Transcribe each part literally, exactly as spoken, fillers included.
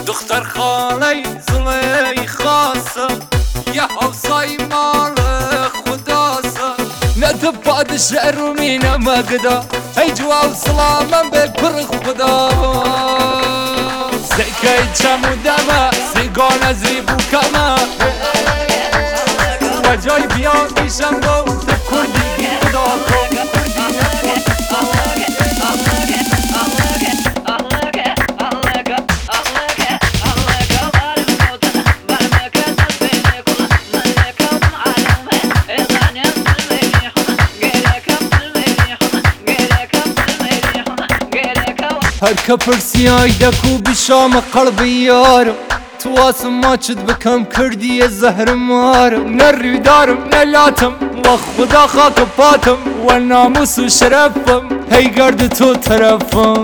دختر خالی زلی خاصم یه حوصای مال خداسم ندب پادشاه رومی نمگدا ای جواب سلامم به پر خدا سکه چمو دمه سیگان زیبو کمه و جای بیا بیشم گو تو کردی بی خدا کن هر كبرسياي دكو بشام قلبي يارم تواصم ما تشد بكم كردي الزهر مارم نري دارم نلاتم وخدا خاك باتم والناموس وشرفم هي قرد تو ترفم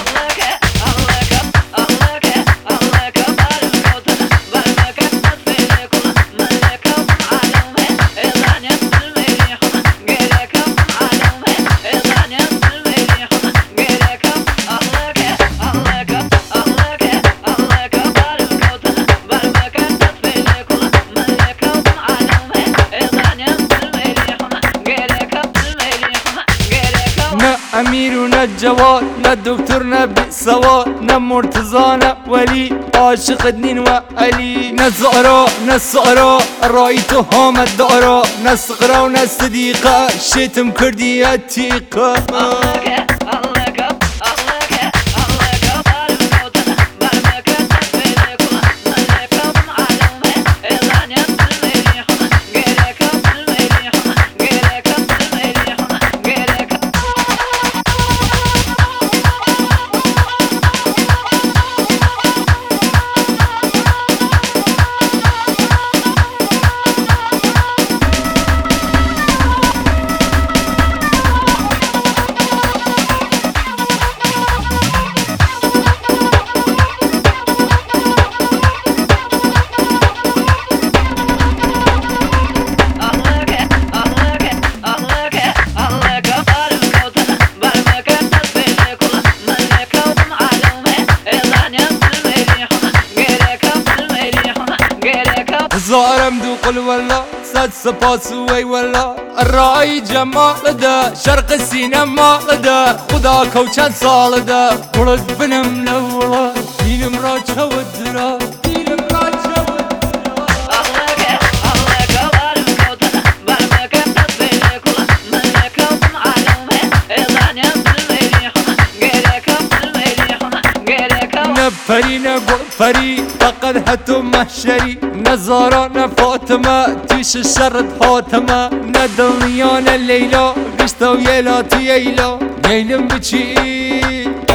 امیر و نه جواد نه دکتر نه بی سواد نه مرتضی نه ولی عاشق دین و علی نه زهرا نه سارا رای تو حامد دارا نه صغرا و نه صدیقه شیتم کردی عتیقه زارم دو قل والله صد سپاس وی والله الرای جمال ده شرق سینما ده خدا کو چند سال ده ولد بنم لولا دینم را چود درا دینم را چود نفری نگو فری فقد حتو محشری نزارا نفاطمه تیش شرط حاتمه ندنیا نه لیلا گشتا و یلا تو ییلا نیلم بچی